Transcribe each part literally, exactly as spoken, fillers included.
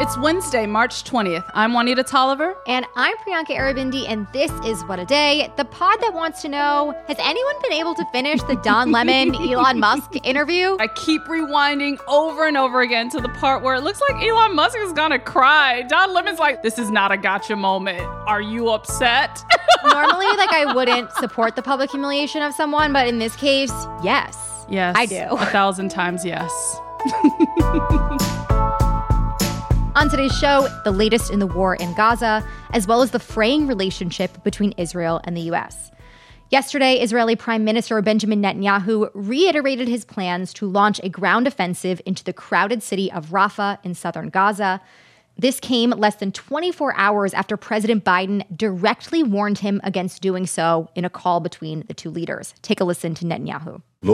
It's Wednesday, March twentieth. I'm Juanita Tolliver. And I'm Priyanka Aribindi, and this is What a Day, the pod that wants to know, has anyone been able to finish the Don Lemon, Elon Musk interview? I keep rewinding over and over again to the part where it looks like Elon Musk is gonna cry. Don Lemon's like, this is not a gotcha moment. Are you upset? Normally, like, I wouldn't support the public humiliation of someone, but in this case, yes. Yes. I do. A thousand times yes. On today's show, the latest in the war in Gaza, as well as the fraying relationship between Israel and the U S. Yesterday, Israeli Prime Minister Benjamin Netanyahu reiterated his plans to launch a ground offensive into the crowded city of Rafah in southern Gaza. This came less than twenty-four hours after President Biden directly warned him against doing so in a call between the two leaders. Take a listen to Netanyahu. In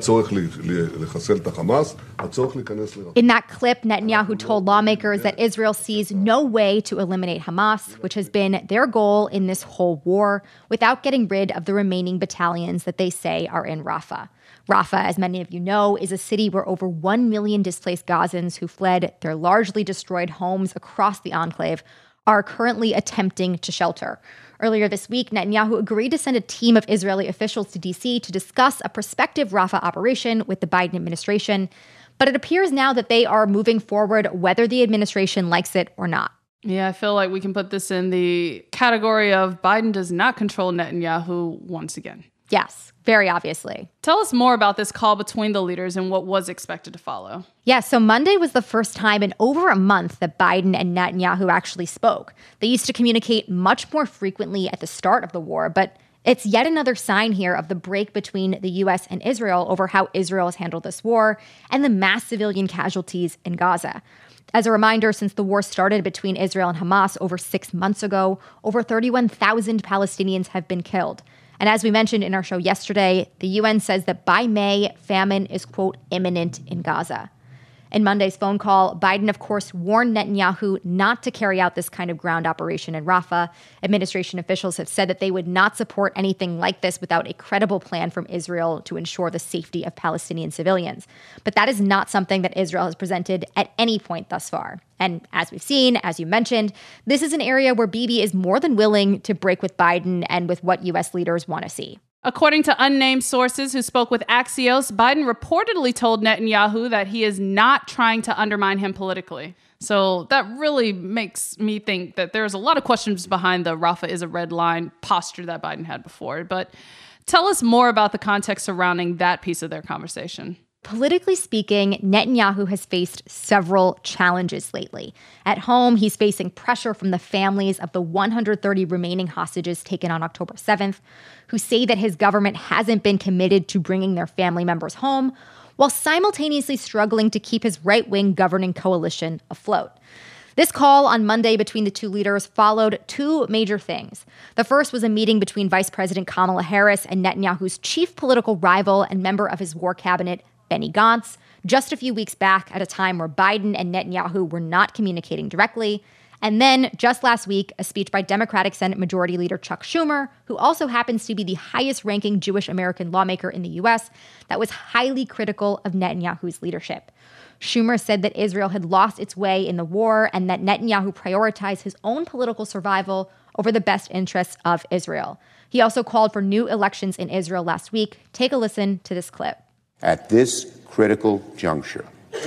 that clip, Netanyahu told lawmakers that Israel sees no way to eliminate Hamas, which has been their goal in this whole war, without getting rid of the remaining battalions that they say are in Rafah. Rafah, as many of you know, is a city where over one million displaced Gazans who fled their largely destroyed homes across the enclave are currently attempting to shelter. Earlier this week, Netanyahu agreed to send a team of Israeli officials to D C to discuss a prospective Rafah operation with the Biden administration. But it appears now that they are moving forward whether the administration likes it or not. Yeah, I feel like we can put this in the category of Biden does not control Netanyahu once again. Yes, very obviously. Tell us more about this call between the leaders and what was expected to follow. Yeah, so Monday was the first time in over a month that Biden and Netanyahu actually spoke. They used to communicate much more frequently at the start of the war, but it's yet another sign here of the break between the U S and Israel over how Israel has handled this war and the mass civilian casualties in Gaza. As a reminder, since the war started between Israel and Hamas over six months ago, over thirty-one thousand Palestinians have been killed. And as we mentioned in our show yesterday, the U N says that by May, famine is, quote, imminent in Gaza. In Monday's phone call, Biden, of course, warned Netanyahu not to carry out this kind of ground operation in Rafah. Administration officials have said that they would not support anything like this without a credible plan from Israel to ensure the safety of Palestinian civilians. But that is not something that Israel has presented at any point thus far. And as we've seen, as you mentioned, this is an area where Bibi is more than willing to break with Biden and with what U S leaders want to see. According to unnamed sources who spoke with Axios, Biden reportedly told Netanyahu that he is not trying to undermine him politically. So that really makes me think that there's a lot of questions behind the Rafah is a red line posture that Biden had before. But tell us more about the context surrounding that piece of their conversation. Politically speaking, Netanyahu has faced several challenges lately. At home, he's facing pressure from the families of the one hundred thirty remaining hostages taken on October seventh, who say that his government hasn't been committed to bringing their family members home, while simultaneously struggling to keep his right-wing governing coalition afloat. This call on Monday between the two leaders followed two major things. The first was a meeting between Vice President Kamala Harris and Netanyahu's chief political rival and member of his war cabinet, Benny Gantz, just a few weeks back at a time where Biden and Netanyahu were not communicating directly. And then, just last week, a speech by Democratic Senate Majority Leader Chuck Schumer, who also happens to be the highest-ranking Jewish American lawmaker in the U S, that was highly critical of Netanyahu's leadership. Schumer said that Israel had lost its way in the war and that Netanyahu prioritized his own political survival over the best interests of Israel. He also called for new elections in Israel last week. Take a listen to this clip. At this critical juncture,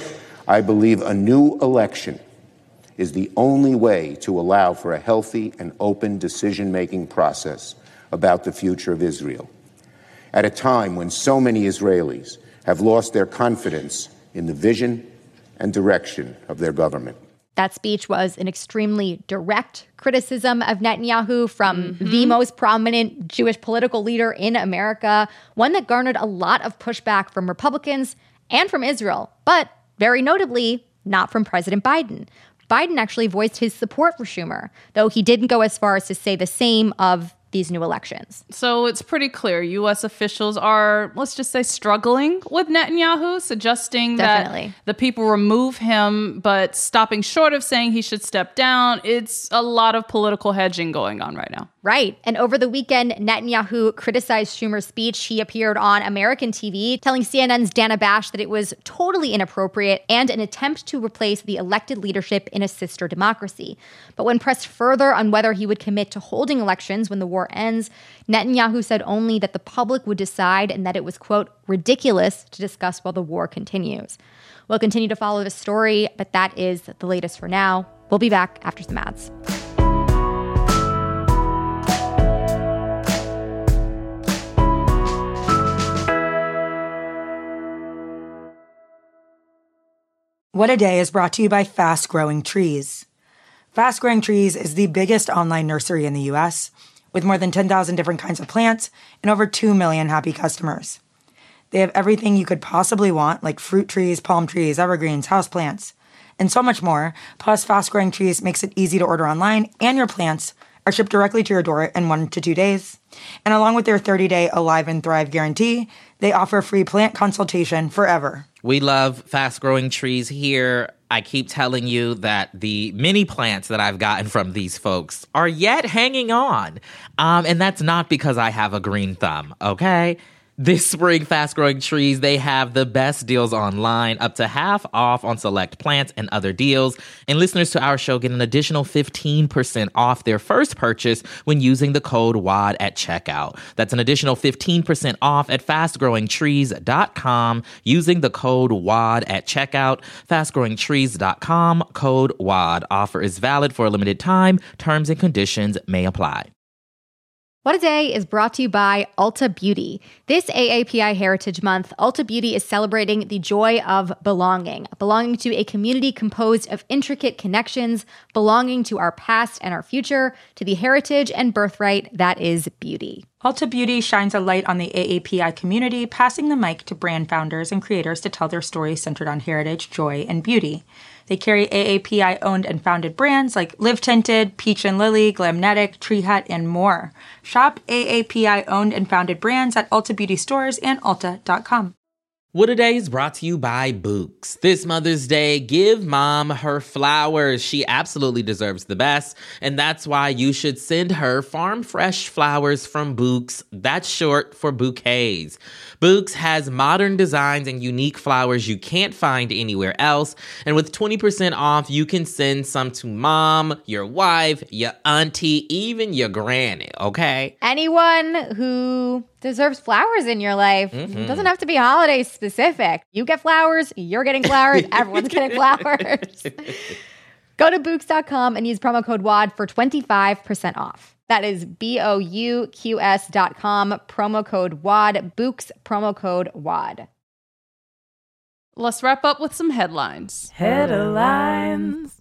I believe a new election is the only way to allow for a healthy and open decision-making process about the future of Israel. At a time when so many Israelis have lost their confidence in the vision and direction of their government. That speech was an extremely direct criticism of Netanyahu from mm-hmm. the most prominent Jewish political leader in America, one that garnered a lot of pushback from Republicans and from Israel, but very notably, not from President Biden. Biden actually voiced his support for Schumer, though he didn't go as far as to say the same of these new elections. So it's pretty clear U S officials are, let's just say, struggling with Netanyahu, suggesting Definitely. that the people remove him, but stopping short of saying he should step down. It's a lot of political hedging going on right now. Right. And over the weekend, Netanyahu criticized Schumer's speech. He appeared on American T V telling C N N's Dana Bash that it was totally inappropriate and an attempt to replace the elected leadership in a sister democracy. But when pressed further on whether he would commit to holding elections when the war ends, Netanyahu said only that the public would decide and that it was, quote, ridiculous to discuss while the war continues. We'll continue to follow this story, but that is the latest for now. We'll be back after some ads. What a Day is brought to you by Fast Growing Trees. Fast Growing Trees is the biggest online nursery in the U S, with more than ten thousand different kinds of plants and over two million happy customers. They have everything you could possibly want, like fruit trees, palm trees, evergreens, houseplants, and so much more. Plus, Fast Growing Trees makes it easy to order online, and your plants are shipped directly to your door in one to two days. And along with their thirty-day Alive and Thrive guarantee, they offer free plant consultation forever. We love Fast Growing Trees here. I keep telling you that the mini plants that I've gotten from these folks are yet hanging on. Um, and that's not because I have a green thumb, okay? This spring, Fast Growing Trees, they have the best deals online, up to half off on select plants and other deals. And listeners to our show get an additional fifteen percent off their first purchase when using the code W A D at checkout. That's an additional fifteen percent off at fast growing trees dot com using the code W A D at checkout. fast growing trees dot com, code W A D. Offer is valid for a limited time. Terms and conditions may apply. What a Day is brought to you by Ulta Beauty. This A A P I Heritage Month, Ulta Beauty is celebrating the joy of belonging, belonging to a community composed of intricate connections, belonging to our past and our future, to the heritage and birthright that is beauty. Ulta Beauty shines a light on the A A P I community, passing the mic to brand founders and creators to tell their stories centered on heritage, joy, and beauty. They carry A A P I-owned and founded brands like Live Tinted, Peach and Lily, Glamnetic, Tree Hut, and more. Shop A A P I-owned and founded brands at Ulta Beauty stores and ulta dot com. What a Day is brought to you by Books. This Mother's Day, give mom her flowers. She absolutely deserves the best, and that's why you should send her farm fresh flowers from Books. That's short for bouquets. Books has modern designs and unique flowers you can't find anywhere else, and with twenty percent off, you can send some to mom, your wife, your auntie, even your granny, okay? Anyone who deserves flowers in your life. Mm-hmm. It doesn't have to be holiday specific. You get flowers, you're getting flowers, everyone's getting flowers. Go to Books dot com and use promo code W A D for twenty-five percent off. That is B O U Q S dot com, promo code W A D, Books, promo code W A D. Let's wrap up with some headlines. Headlines.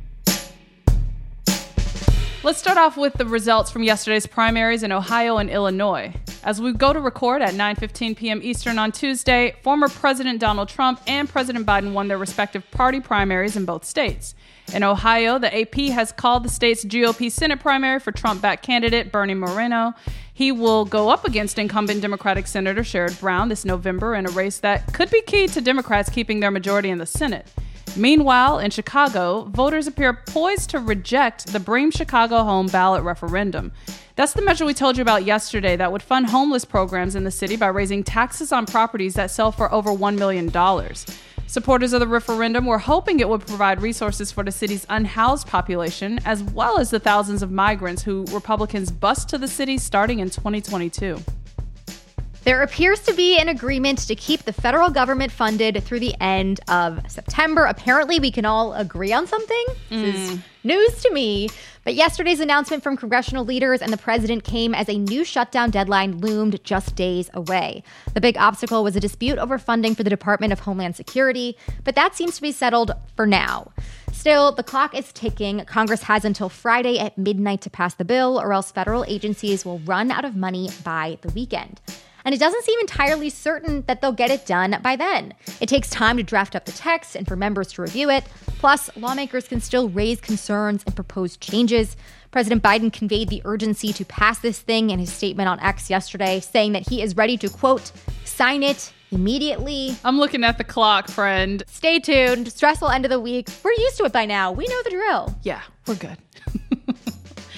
Let's start off with the results from yesterday's primaries in Ohio and Illinois. As we go to record at nine fifteen p.m. Eastern on Tuesday, former President Donald Trump and President Biden won their respective party primaries in both states. In Ohio, the A P has called the state's G O P Senate primary for Trump-backed candidate Bernie Moreno. He will go up against incumbent Democratic Senator Sherrod Brown this November in a race that could be key to Democrats keeping their majority in the Senate. Meanwhile, in Chicago, voters appear poised to reject the Bring Chicago Home ballot referendum. That's the measure we told you about yesterday that would fund homeless programs in the city by raising taxes on properties that sell for over one million dollars. Supporters of the referendum were hoping it would provide resources for the city's unhoused population, as well as the thousands of migrants who Republicans bused to the city starting in twenty twenty-two. There appears to be an agreement to keep the federal government funded through the end of September. Apparently, we can all agree on something. This mm. is news to me. But yesterday's announcement from congressional leaders and the president came as a new shutdown deadline loomed just days away. The big obstacle was a dispute over funding for the Department of Homeland Security, but that seems to be settled for now. Still, the clock is ticking. Congress has until Friday at midnight to pass the bill, or else federal agencies will run out of money by the weekend. And it doesn't seem entirely certain that they'll get it done by then. It takes time to draft up the text and for members to review it. Plus, lawmakers can still raise concerns and propose changes. President Biden conveyed the urgency to pass this thing in his statement on X yesterday, saying that he is ready to, quote, sign it immediately. I'm looking at the clock, friend. Stay tuned. Stressful end of the week. We're used to it by now. We know the drill. Yeah, we're good.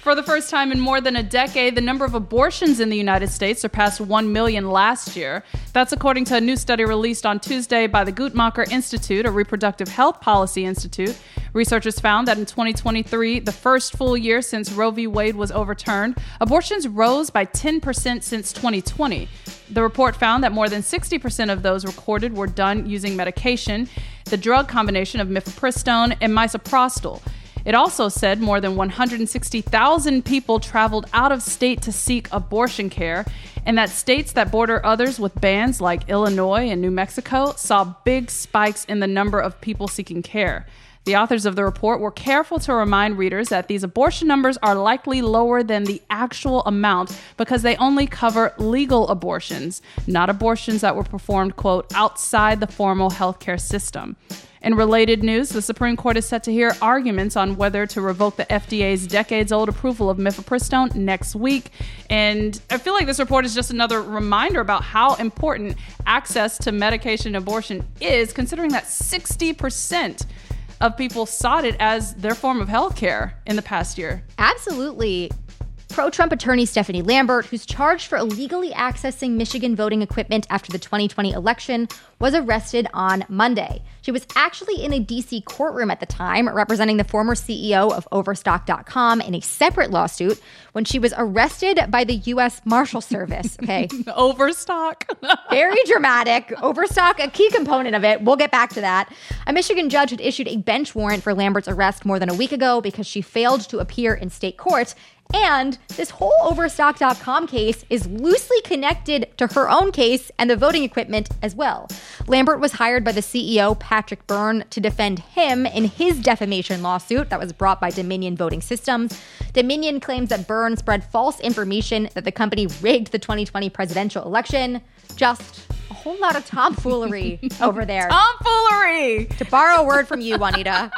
For the first time in more than a decade, the number of abortions in the United States surpassed one million last year. That's according to a new study released on Tuesday by the Guttmacher Institute, a reproductive health policy institute. Researchers found that in twenty twenty-three, the first full year since Roe v. Wade was overturned, abortions rose by ten percent since twenty twenty. The report found that more than sixty percent of those recorded were done using medication, the drug combination of mifepristone and misoprostol. It also said more than one hundred sixty thousand people traveled out of state to seek abortion care, and that states that border others with bans like Illinois and New Mexico saw big spikes in the number of people seeking care. The authors of the report were careful to remind readers that these abortion numbers are likely lower than the actual amount because they only cover legal abortions, not abortions that were performed, quote, outside the formal healthcare system. In related news, the Supreme Court is set to hear arguments on whether to revoke the F D A's decades-old approval of mifepristone next week. And I feel like this report is just another reminder about how important access to medication abortion is, considering that sixty percent of people sought it as their form of health care in the past year. Absolutely. Pro-Trump attorney Stephanie Lambert, who's charged for illegally accessing Michigan voting equipment after the twenty twenty election, was arrested on Monday. She was actually in a D C courtroom at the time, representing the former C E O of Overstock dot com in a separate lawsuit when she was arrested by the U S Marshal Service. Okay. Overstock. Very dramatic. Overstock, a key component of it. We'll get back to that. A Michigan judge had issued a bench warrant for Lambert's arrest more than a week ago because she failed to appear in state court. And this whole Overstock dot com case is loosely connected to her own case and the voting equipment as well. Lambert was hired by the C E O, Patrick Byrne, to defend him in his defamation lawsuit that was brought by Dominion Voting Systems. Dominion claims that Byrne spread false information that the company rigged the twenty twenty presidential election. Just a whole lot of tomfoolery over there. Tomfoolery! To borrow a word from you, Juanita.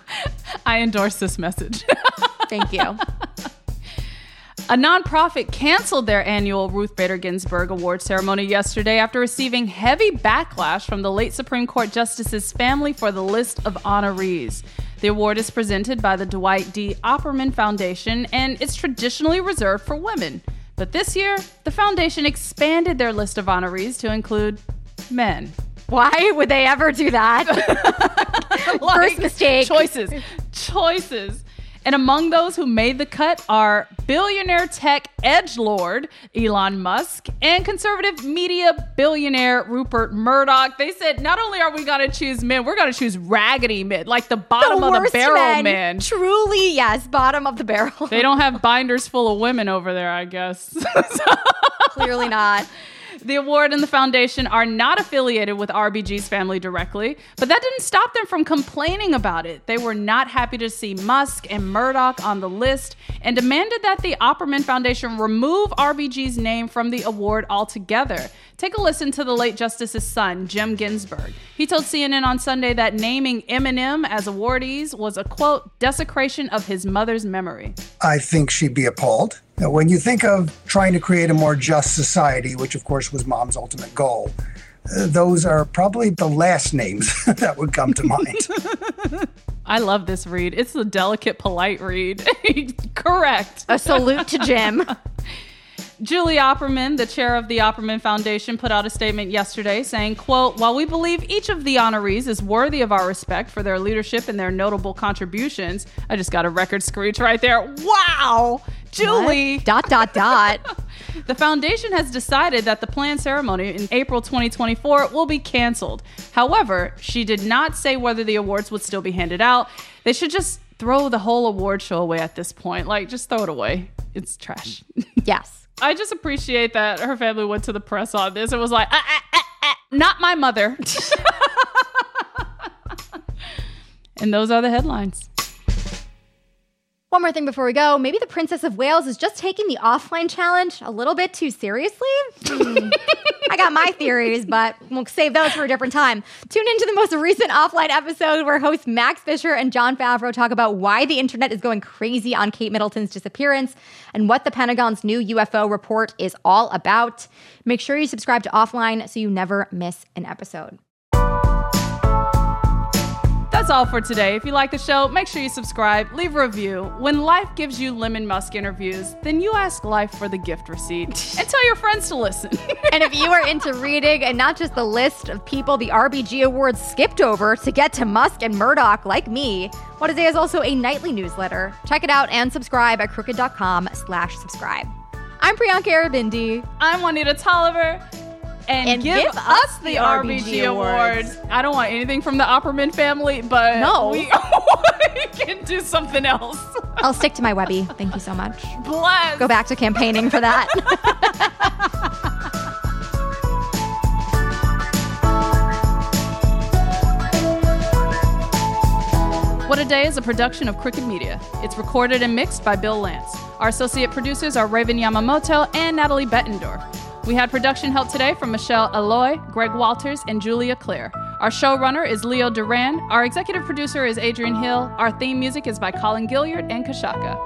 I endorse this message. Thank you. A nonprofit canceled their annual Ruth Bader Ginsburg Award ceremony yesterday after receiving heavy backlash from the late Supreme Court Justice's family for the list of honorees. The award is presented by the Dwight D. Opperman Foundation, and it's traditionally reserved for women. But this year, the foundation expanded their list of honorees to include men. Why would they ever do that? Like, First mistake. Choices. Choices. And among those who made the cut are billionaire tech edgelord Elon Musk and conservative media billionaire Rupert Murdoch. They said, not only are we going to choose men, we're going to choose raggedy men, like the bottom the of the worst barrel men. men. Truly, yes, bottom of the barrel. They don't have binders full of women over there, I guess. Clearly not. The award and the foundation are not affiliated with R B G's family directly, but that didn't stop them from complaining about it. They were not happy to see Musk and Murdoch on the list and demanded that the Opperman Foundation remove R B G's name from the award altogether. Take a listen to the late Justice's son, Jim Ginsburg. He told C N N on Sunday that naming Eminem as awardees was a, quote, desecration of his mother's memory. I think she'd be appalled. Now, when you think of trying to create a more just society, which of course was Mom's ultimate goal, uh, those are probably the last names that would come to mind. I love this read. It's the delicate, polite read. Correct. A salute to Jim. Julie Opperman, the chair of the Opperman Foundation, put out a statement yesterday saying, quote, while we believe each of the honorees is worthy of our respect for their leadership and their notable contributions. I just got a record screech right there. Wow. Julie. What? Dot, dot, dot. The foundation has decided that the planned ceremony in April twenty twenty-four will be canceled. However, she did not say whether the awards would still be handed out. They should just throw the whole award show away at this point. Like, just throw it away. It's trash. Yes. I just appreciate that her family went to the press on this. It was like, ah, ah, ah, ah, not my mother. And those are the headlines. One more thing before we go. Maybe the Princess of Wales is just taking the offline challenge a little bit too seriously. Hmm. I got my theories, but we'll save those for a different time. Tune into the most recent offline episode where hosts Max Fisher and Jon Favreau talk about why the internet is going crazy on Kate Middleton's disappearance and what the Pentagon's new U F O report is all about. Make sure you subscribe to Offline so you never miss an episode. That's all for today. If you like the show, make sure you subscribe, leave a review. When life gives you Lemon Musk interviews, then you ask life for the gift receipt and tell your friends to listen. And if you are into reading and not just the list of people the R B G Awards skipped over to get to Musk and Murdoch like me, What A Day is also a nightly newsletter. Check it out and subscribe at crooked.com slash subscribe. I'm Priyanka Arabindi. I'm Juanita Tolliver. And, And give, give us us the the R B G Awards. I don't want anything from the Opperman family, but No. we can do something else. I'll stick to my Webby. Thank you so much. Bless. Go back to campaigning for that. What a Day is a production of Crooked Media. It's recorded and mixed by Bill Lance. Our associate producers are Raven Yamamoto and Natalie Bettendorf. We had production help today from Michelle Alloy, Greg Walters, and Julia Clare. Our showrunner is Leo Duran. Our executive producer is Adrian Hill. Our theme music is by Colin Gilliard and Kashaka.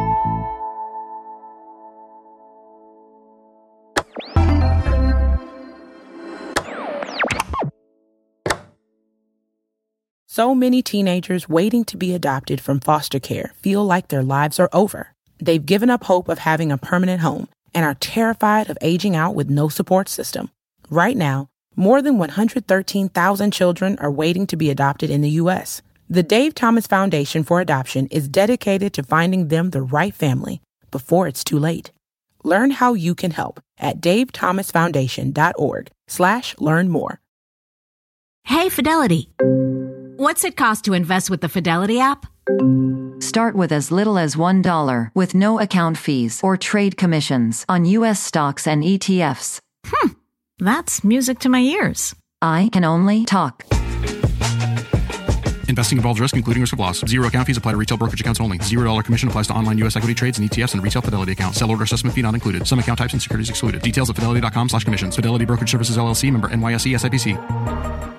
So many teenagers waiting to be adopted from foster care feel like their lives are over. They've given up hope of having a permanent home and are terrified of aging out with no support system. Right now, more than one hundred thirteen thousand children are waiting to be adopted in the U S. The Dave Thomas Foundation for Adoption is dedicated to finding them the right family before it's too late. Learn how you can help at davethomasfoundation.org slash learn more. Hey, Fidelity. What's it cost to invest with the Fidelity app? Start with as little as one dollar with no account fees or trade commissions on U S stocks and E T Fs. Hmm, that's music to my ears. I can only talk. Investing involves risk, including risk of loss. Zero account fees apply to retail brokerage accounts only. Zero dollar commission applies to online U S equity trades and E T Fs and retail Fidelity accounts. Sell order assessment fee not included. Some account types and securities excluded. Details at fidelity.com slash commissions. Fidelity Brokerage Services L L C, member N Y S E S I P C.